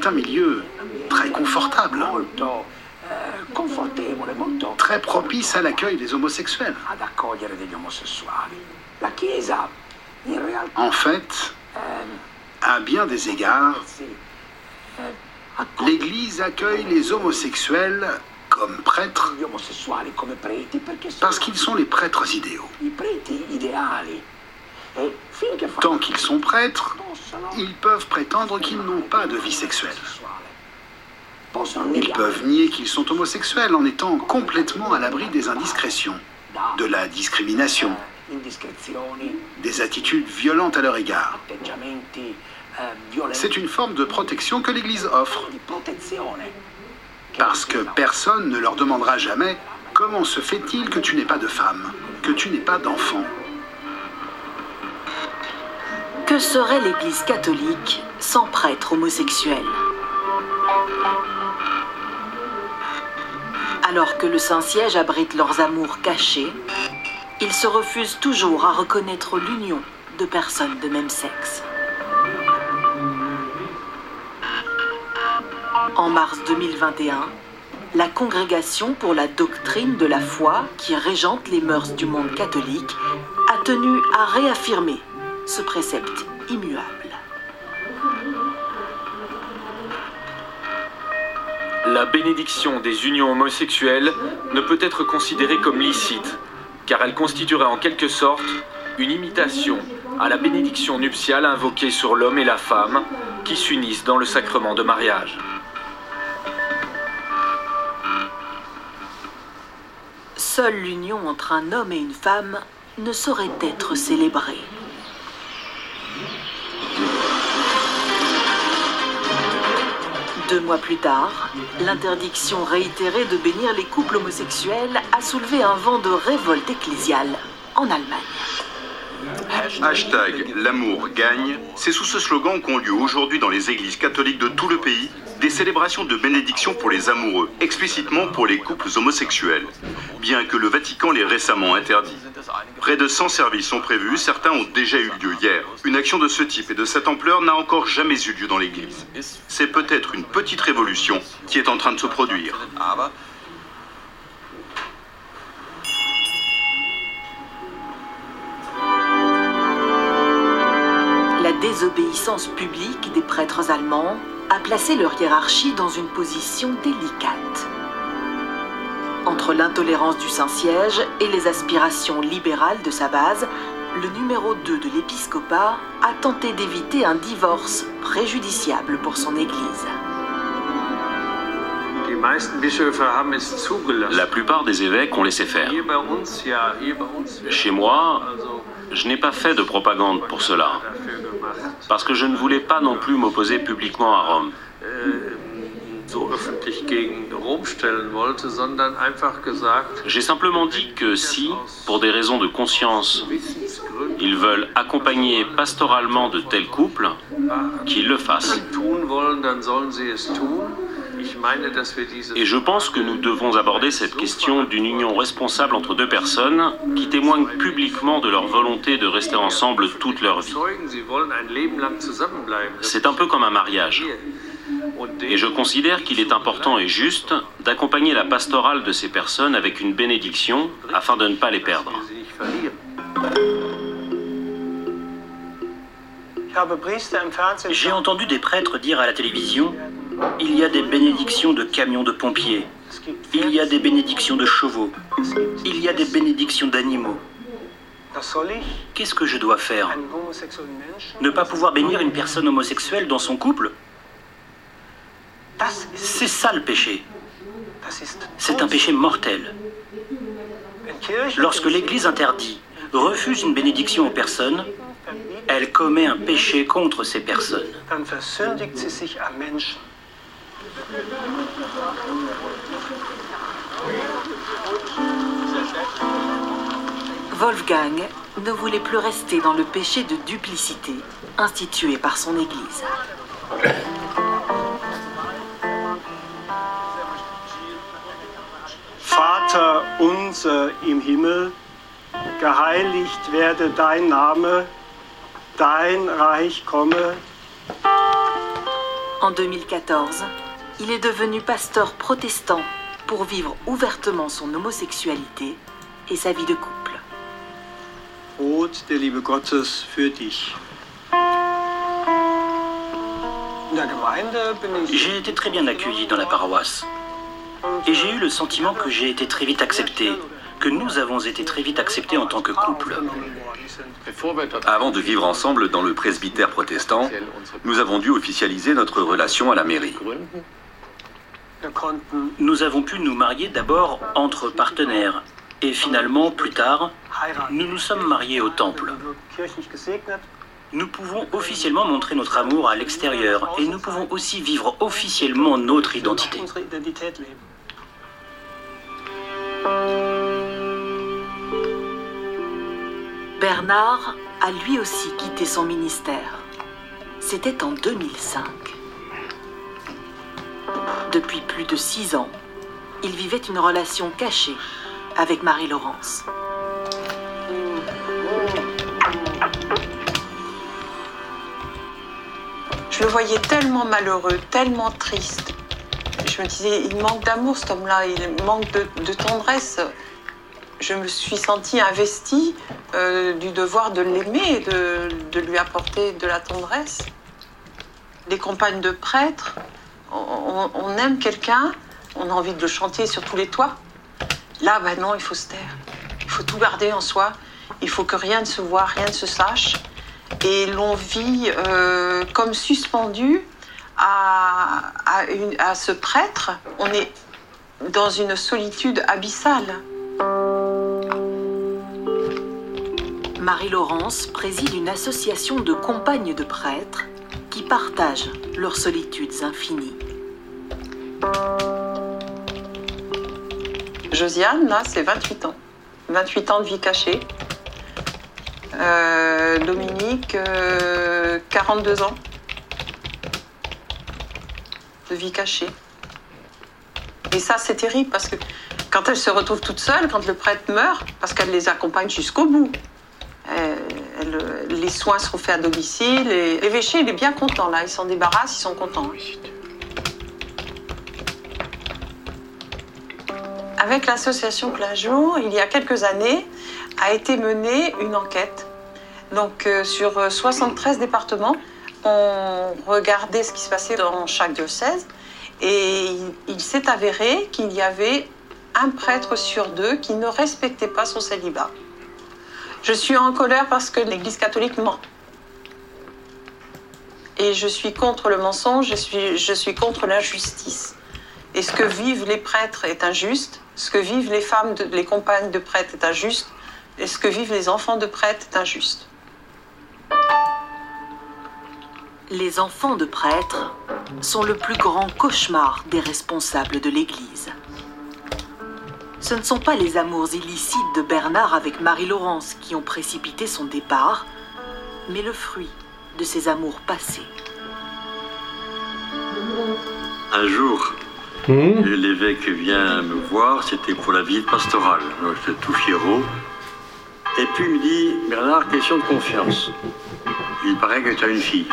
est un milieu très confortable, très propice à l'accueil des homosexuels. En fait, à bien des égards, l'Église accueille les homosexuels comme prêtres parce qu'ils sont les prêtres idéaux. Tant qu'ils sont prêtres, ils peuvent prétendre qu'ils n'ont pas de vie sexuelle. Ils peuvent nier qu'ils sont homosexuels en étant complètement à l'abri des indiscrétions, de la discrimination, des attitudes violentes à leur égard. C'est une forme de protection que l'Église offre, parce que personne ne leur demandera jamais « Comment se fait-il que tu n'aies pas de femme, que tu n'aies pas d'enfant ?» Que serait l'Église catholique sans prêtres homosexuels? Alors que le Saint-Siège abrite leurs amours cachés, ils se refusent toujours à reconnaître l'union de personnes de même sexe. En mars 2021, la Congrégation pour la doctrine de la foi, qui régente les mœurs du monde catholique, a tenu à réaffirmer ce précepte immuable. La bénédiction des unions homosexuelles ne peut être considérée comme licite, car elle constituerait en quelque sorte une imitation à la bénédiction nuptiale invoquée sur l'homme et la femme qui s'unissent dans le sacrement de mariage. Seule l'union entre un homme et une femme ne saurait être célébrée. Deux mois plus tard, l'interdiction réitérée de bénir les couples homosexuels a soulevé un vent de révolte ecclésiale en Allemagne. Hashtag l'amour gagne, c'est sous ce slogan qu'ont lieu aujourd'hui dans les églises catholiques de tout le pays des célébrations de bénédiction pour les amoureux, explicitement pour les couples homosexuels, bien que le Vatican l'ait récemment interdit. Près de 100 services sont prévus, certains ont déjà eu lieu hier. Une action de ce type et de cette ampleur n'a encore jamais eu lieu dans l'église. C'est peut-être une petite révolution qui est en train de se produire. La désobéissance publique des prêtres allemands a placé leur hiérarchie dans une position délicate. Entre l'intolérance du Saint-Siège et les aspirations libérales de sa base, le numéro 2 de l'épiscopat a tenté d'éviter un divorce préjudiciable pour son Église. La plupart des évêques ont laissé faire. Chez moi, je n'ai pas fait de propagande pour cela, parce que je ne voulais pas non plus m'opposer publiquement à Rome. J'ai simplement dit que si, pour des raisons de conscience, ils veulent accompagner pastoralement de tels couples, qu'ils le fassent. Et je pense que nous devons aborder cette question d'une union responsable entre deux personnes qui témoignent publiquement de leur volonté de rester ensemble toute leur vie. C'est un peu comme un mariage. Et je considère qu'il est important et juste d'accompagner la pastorale de ces personnes avec une bénédiction afin de ne pas les perdre. J'ai entendu des prêtres dire à la télévision: il y a des bénédictions de camions de pompiers, il y a des bénédictions de chevaux, il y a des bénédictions d'animaux. Qu'est-ce que je dois faire? Ne pas pouvoir bénir une personne homosexuelle dans son couple? C'est ça le péché. C'est un péché mortel. Lorsque l'Église interdit, refuse une bénédiction aux personnes, elle commet un péché contre ces personnes. Wolfgang ne voulait plus rester dans le péché de duplicité institué par son Église. Vater unser im Himmel, geheiligt werde dein Name, dein Reich komme. En 2014, il est devenu pasteur protestant pour vivre ouvertement son homosexualité et sa vie de couple. Brot der Liebe Gottes für dich. J'ai été très bien accueilli dans la paroisse. Et j'ai eu le sentiment que j'ai été très vite accepté, que nous avons été très vite acceptés en tant que couple. Avant de vivre ensemble dans le presbytère protestant, nous avons dû officialiser notre relation à la mairie. Nous avons pu nous marier d'abord entre partenaires. Et finalement, plus tard, nous nous sommes mariés au temple. Nous pouvons officiellement montrer notre amour à l'extérieur et nous pouvons aussi vivre officiellement notre identité. Bernard a lui aussi quitté son ministère. C'était en 2005. Depuis plus de 6 ans, il vivait une relation cachée avec Marie-Laurence. Je le voyais tellement malheureux, tellement triste. Je me disais, il manque d'amour cet homme-là, il manque de tendresse. Je me suis sentie investie du devoir de l'aimer, de lui apporter de la tendresse. Les compagnes de prêtres, on aime quelqu'un, on a envie de le chanter sur tous les toits. Là, ben non, il faut se taire. Il faut tout garder en soi. Il faut que rien ne se voie, rien ne se sache. Et l'on vit comme suspendu à ce prêtre. On est dans une solitude abyssale. Marie-Laurence préside une association de compagnes de prêtres qui partagent leurs solitudes infinies. Josiane, là, c'est 28 ans. 28 ans de vie cachée. Dominique, 42 ans de vie cachée. Et ça, c'est terrible parce que quand elles se retrouvent toutes seules, quand le prêtre meurt, parce qu'elle les accompagne jusqu'au bout, les soins seront faits à domicile. Et l'évêché, il est bien content, là. Il s'en débarrasse, ils sont contents. Avec l'association Plein Jour, il y a quelques années, a été menée une enquête. Donc, sur 73 départements, on regardait ce qui se passait dans chaque diocèse. Et il s'est avéré qu'il y avait un prêtre sur 2 qui ne respectait pas son célibat. Je suis en colère parce que l'Église catholique ment. Et je suis contre le mensonge, je suis contre l'injustice. Et ce que vivent les prêtres est injuste, ce que vivent les femmes, les compagnes de prêtres est injuste, et ce que vivent les enfants de prêtres est injuste. Les enfants de prêtres sont le plus grand cauchemar des responsables de l'Église. Ce ne sont pas les amours illicites de Bernard avec Marie-Laurence qui ont précipité son départ, mais le fruit de ses amours passés. Un jour, l'évêque vient me voir, c'était pour la visite pastorale. J'étais tout fiero. Et puis il me dit, Bernard, question de confiance. Il paraît que tu as une fille.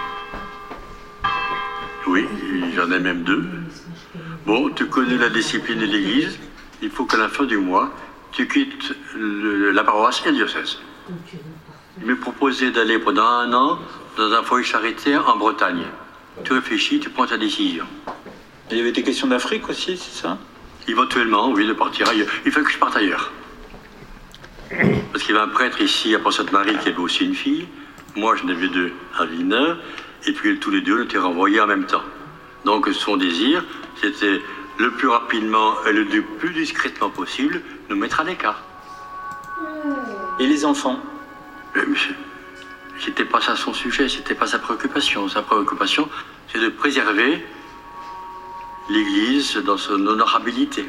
Oui, j'en ai même 2. Bon, tu connais la discipline de l'Église. Il faut qu'à la fin du mois, tu quittes la paroisse et le diocèse. Il me proposait d'aller pendant 1 an dans un foyer charitaire en Bretagne. Tu réfléchis, tu prends ta décision. Il y avait des questions d'Afrique aussi, c'est ça? Éventuellement, oui, de partir ailleurs. Il fallait que je parte ailleurs. Parce qu'il y avait un prêtre ici à Pont-Sainte-Marie qui avait aussi une fille. Moi, j'en avais 2 à Villeneuve. Et puis tous les 2, on était renvoyés en même temps. Donc son désir, c'était le plus rapidement et le plus discrètement possible, nous mettre à l'écart. Et les enfants? C'était pas ça son sujet, c'était pas sa préoccupation. Sa préoccupation, c'est de préserver l'Église dans son honorabilité.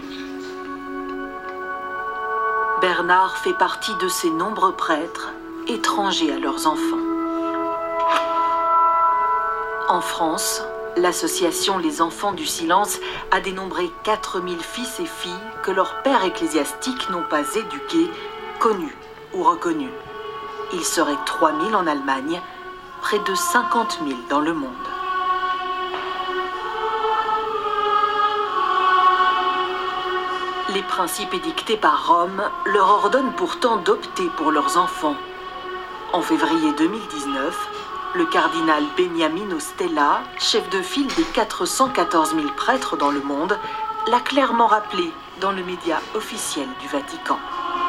Bernard fait partie de ces nombreux prêtres étrangers à leurs enfants. En France, l'association Les Enfants du Silence a dénombré 4000 fils et filles que leurs pères ecclésiastiques n'ont pas éduqués, connus ou reconnus. Il serait 3000 en Allemagne, près de 50 000 dans le monde. Les principes édictés par Rome leur ordonnent pourtant d'opter pour leurs enfants. En février 2019, le cardinal Beniamino Stella, chef de file des 414 000 prêtres dans le monde, l'a clairement rappelé dans le média officiel du Vatican.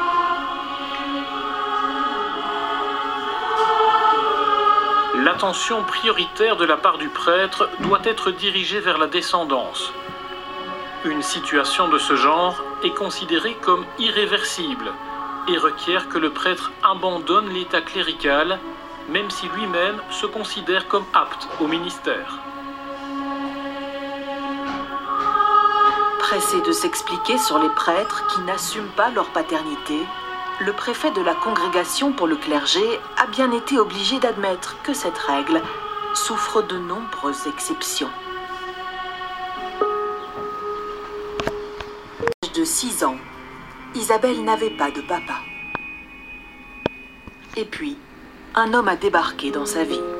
L'attention prioritaire de la part du prêtre doit être dirigée vers la descendance. Une situation de ce genre est considérée comme irréversible et requiert que le prêtre abandonne l'état clérical, même si lui-même se considère comme apte au ministère. Pressé de s'expliquer sur les prêtres qui n'assument pas leur paternité, le préfet de la Congrégation pour le clergé a bien été obligé d'admettre que cette règle souffre de nombreuses exceptions. À l'âge de 6 ans, Isabelle n'avait pas de papa. Et puis, un homme a débarqué dans sa vie.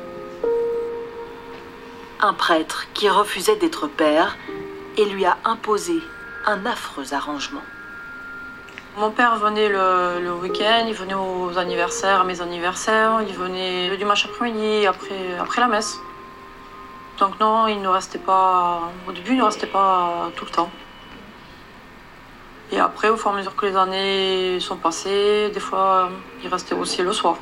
Un prêtre qui refusait d'être père et lui a imposé un affreux arrangement. Mon père venait le week-end, il venait aux anniversaires, à mes anniversaires, il venait le dimanche après-midi, après la messe. Donc non, il ne restait pas, au début, il ne restait pas tout le temps. Et après, au fur et à mesure que les années sont passées, des fois, il restait aussi le soir.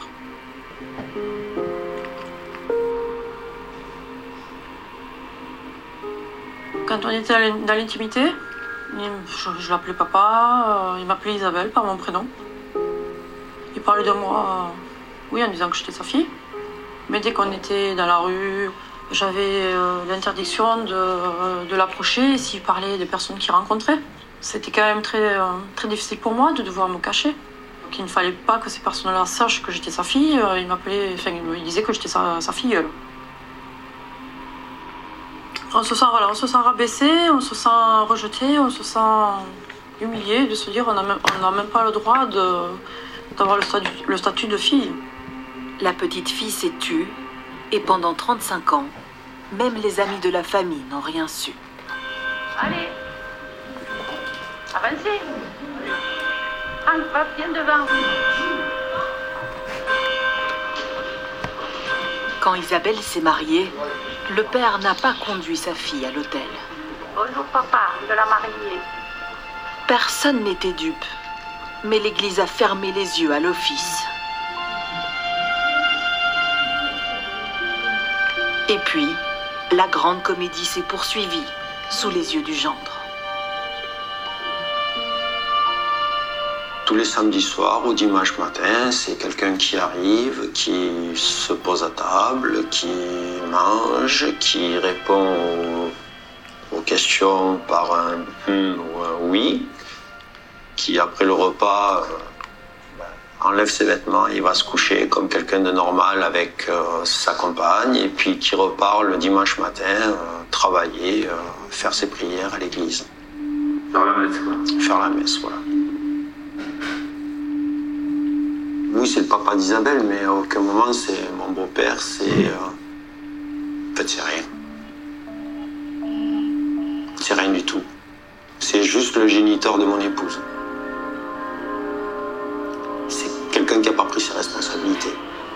Quand on était dans l'intimité, je l'appelais papa, il m'appelait Isabelle par mon prénom. Il parlait de moi, oui, en disant que j'étais sa fille. Mais dès qu'on était dans la rue, j'avais l'interdiction de l'approcher s'il parlait des personnes qu'il rencontrait. C'était quand même très difficile pour moi de devoir me cacher. Donc, il ne fallait pas que ces personnes-là sachent que j'étais sa fille. Il disait que j'étais sa filleule. On se sent rabaissé, on se sent rejeté, on se sent humilié de se dire on n'a même pas le droit d'avoir le statut de fille. La petite fille s'est tue et pendant 35 ans, même les amis de la famille n'ont rien su. Allez, avancez. Franck, va bien devant. Quand Isabelle s'est mariée, le père n'a pas conduit sa fille à l'hôtel. Bonjour papa, de la mariée. Personne n'était dupe, mais l'église a fermé les yeux à l'office. Et puis, la grande comédie s'est poursuivie sous les yeux du gendre. Tous les samedis soirs ou dimanche matin, c'est quelqu'un qui arrive, qui se pose à table, qui mange, qui répond aux questions par un ou un oui, qui après le repas enlève ses vêtements, il va se coucher comme quelqu'un de normal avec sa compagne, et puis qui repart le dimanche matin travailler, faire ses prières à l'église. Faire la messe, quoi. Faire la messe, voilà. Oui, c'est le papa d'Isabelle, mais à aucun moment c'est mon beau-père, c'est... En fait, c'est rien. C'est rien du tout. C'est juste le géniteur de mon épouse. C'est quelqu'un qui n'a pas pris ses responsabilités.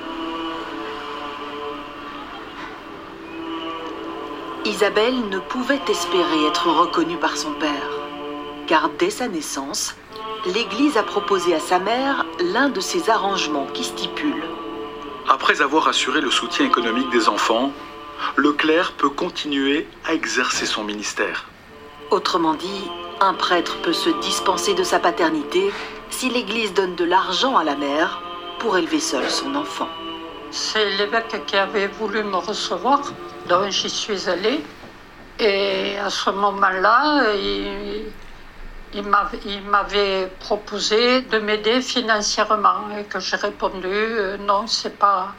Isabelle ne pouvait espérer être reconnue par son père, car dès sa naissance, l'Église a proposé à sa mère l'un de ses arrangements qui stipule: après avoir assuré le soutien économique des enfants, le clerc peut continuer à exercer son ministère. Autrement dit, un prêtre peut se dispenser de sa paternité si l'Église donne de l'argent à la mère pour élever seule son enfant. C'est l'évêque qui avait voulu me recevoir, donc j'y suis allée. Et à ce moment-là, il m'avait proposé de m'aider financièrement et que j'ai répondu non, c'est pas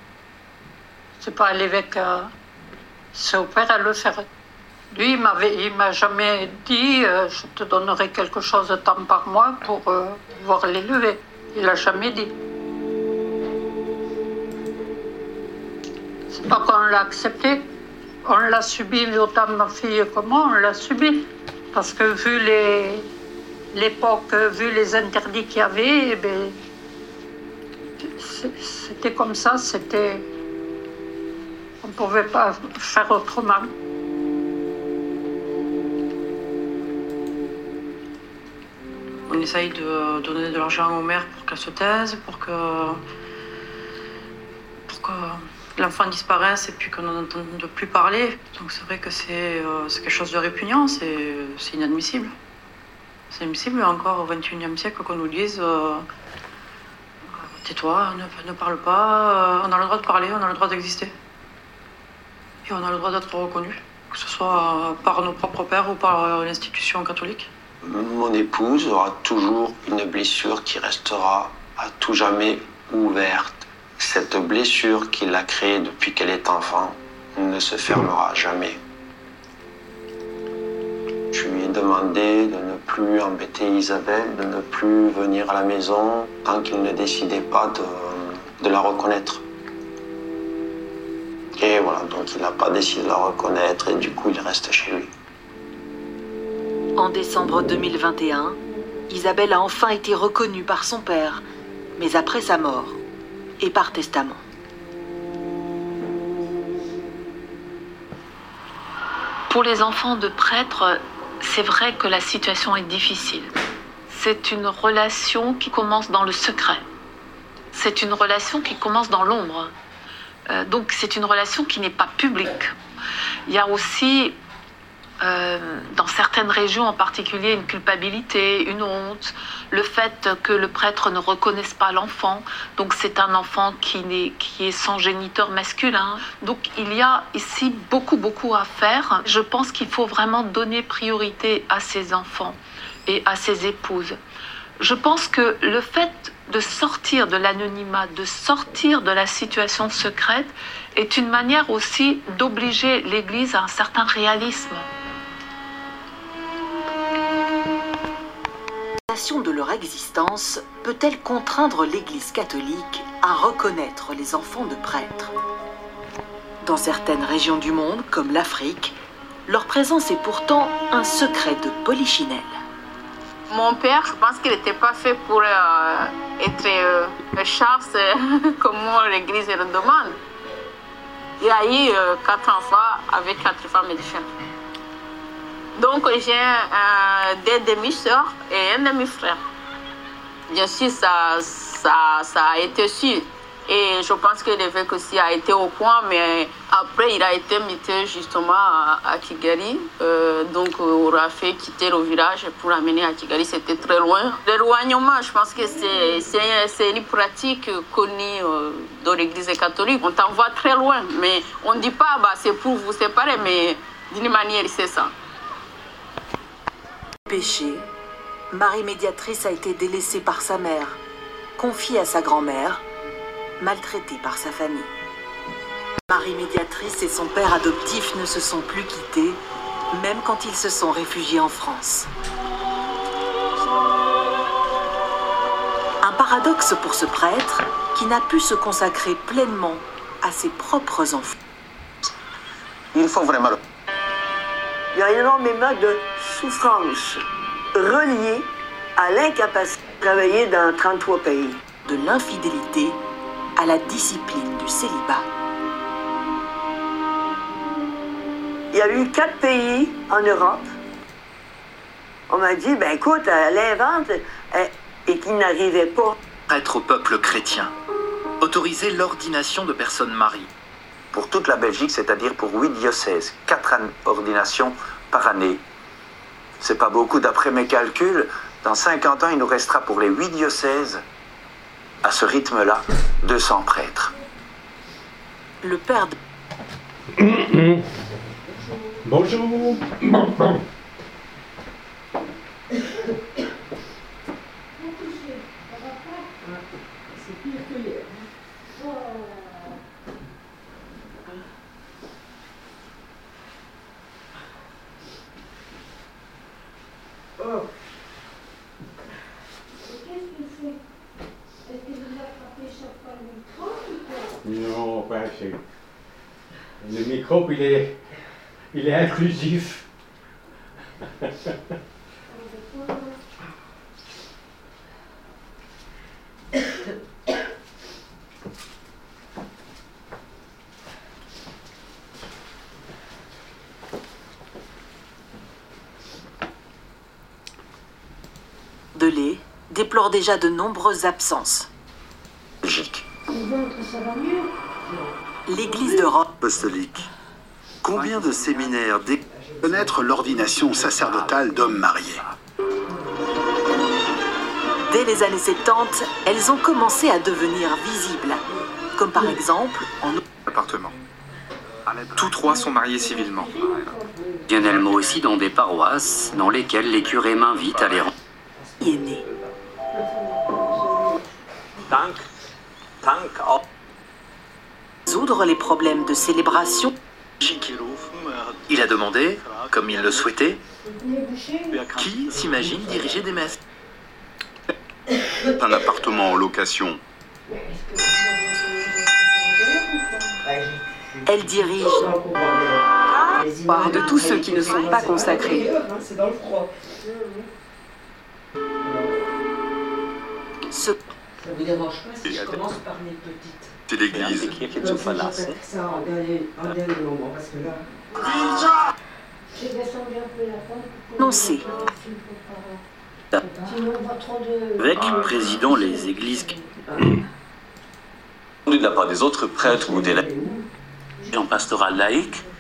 à l'évêque, c'est au père à le faire. Lui, il m'a jamais dit je te donnerai quelque chose de temps par mois pour pouvoir l'élever. Il l'a jamais dit. C'est pas qu'on l'a accepté, on l'a subi, autant ma fille que moi, on l'a subi. Parce que vu l'époque, vu les interdits qu'il y avait, eh bien, c'était comme ça, c'était... On ne pouvait pas faire autrement. On essaye de donner de l'argent aux mères pour qu'elles se taisent, pour que l'enfant disparaisse et puis qu'on n'en entende plus parler. Donc c'est vrai que c'est quelque chose de répugnant, c'est inadmissible. C'est inadmissible encore au XXIe siècle qu'on nous dise tais-toi, ne parle pas, on a le droit de parler, on a le droit d'exister. Et on a le droit d'être reconnu, que ce soit par nos propres pères ou par l'institution catholique. Mon épouse aura toujours une blessure qui restera à tout jamais ouverte. Cette blessure qu'il a créée depuis qu'elle est enfant ne se fermera jamais. Je lui ai demandé de ne plus embêter Isabelle, de ne plus venir à la maison tant qu'il ne décidait pas de la reconnaître. Et voilà, donc il n'a pas décidé de la reconnaître et du coup il reste chez lui. En décembre 2021, Isabelle a enfin été reconnue par son père, mais après sa mort et par testament. Pour les enfants de prêtres, c'est vrai que la situation est difficile. C'est une relation qui commence dans le secret. C'est une relation qui commence dans l'ombre. Donc c'est une relation qui n'est pas publique. Il y a aussi, dans certaines régions en particulier, une culpabilité, une honte, le fait que le prêtre ne reconnaisse pas l'enfant. Donc c'est un enfant qui est sans géniteur masculin. Donc il y a ici beaucoup à faire. Je pense qu'il faut vraiment donner priorité à ces enfants et à ces épouses. Je pense que le fait de sortir de l'anonymat, de sortir de la situation secrète, est une manière aussi d'obliger l'Église à un certain réalisme. De leur existence peut-elle contraindre l'Église catholique à reconnaître les enfants de prêtres? Dans certaines régions du monde, comme l'Afrique, leur présence est pourtant un secret de polichinelle. Mon père, je pense qu'il n'était pas fait pour être chasse comme l'Église le demande. Il a eu 4 enfants avec 4 femmes différentes. Donc j'ai des demi-sœurs et un demi-frère. Bien sûr, ça a été su. Et je pense que l'évêque aussi a été au point, mais après il a été muté justement à Kigali. Donc on aura fait quitter le village pour l'amener à Kigali, c'était très loin. L'éloignement, je pense que c'est une pratique connue dans l'Église catholique. On t'envoie très loin, mais on ne dit pas c'est pour vous séparer, mais d'une manière c'est ça. Péché, Marie Médiatrice a été délaissée par sa mère, confiée à sa grand-mère, maltraitée par sa famille. Marie Médiatrice et son père adoptif ne se sont plus quittés, même quand ils se sont réfugiés en France. Un paradoxe pour ce prêtre qui n'a pu se consacrer pleinement à ses propres enfants. Il faut vraiment... Il y a énormément de souffrances reliées à l'incapacité de travailler dans 33 pays. De l'infidélité à la discipline du célibat. Il y a eu 4 pays en Europe. On m'a dit, écoute, elle invente et qu'il n'arrivait pas. Prêtre au peuple chrétien. Autoriser l'ordination de personnes mariées. Pour toute la Belgique, c'est-à-dire pour 8 diocèses, 4 ordinations par année. C'est pas beaucoup d'après mes calculs. Dans 50 ans, il nous restera pour les 8 diocèses, à ce rythme-là, 200 prêtres. Le père de... Bonjour. Oh. Qu'est-ce que c'est? Est-ce que vous attrapez chaque fois le micro ou quoi? Non, pas assez. Le micro, il est inclusif. Berthelet déplore déjà de nombreuses absences. Belgique. L'Église de Rome Apostolique. Combien de séminaires connaître l'ordination sacerdotale d'hommes mariés? Dès les années 70, elles ont commencé à devenir visibles, comme par exemple en appartement. Tous trois sont mariés civilement. Occasionnellement aussi dans des paroisses dans lesquelles les curés m'invitent à les rendre. est né. Résoudre les problèmes de célébration. Il a demandé, comme il le souhaitait, qui s'imagine diriger des messes. Un appartement en location. Elle dirige de tous ceux qui ne sont pas consacrés. Ce... Ça vous dérange pas si je commence par les petites? C'est l'église. Non, c'est. Évêque président les églises. De la part des autres prêtres ou des laïcs. En pastoral laïque,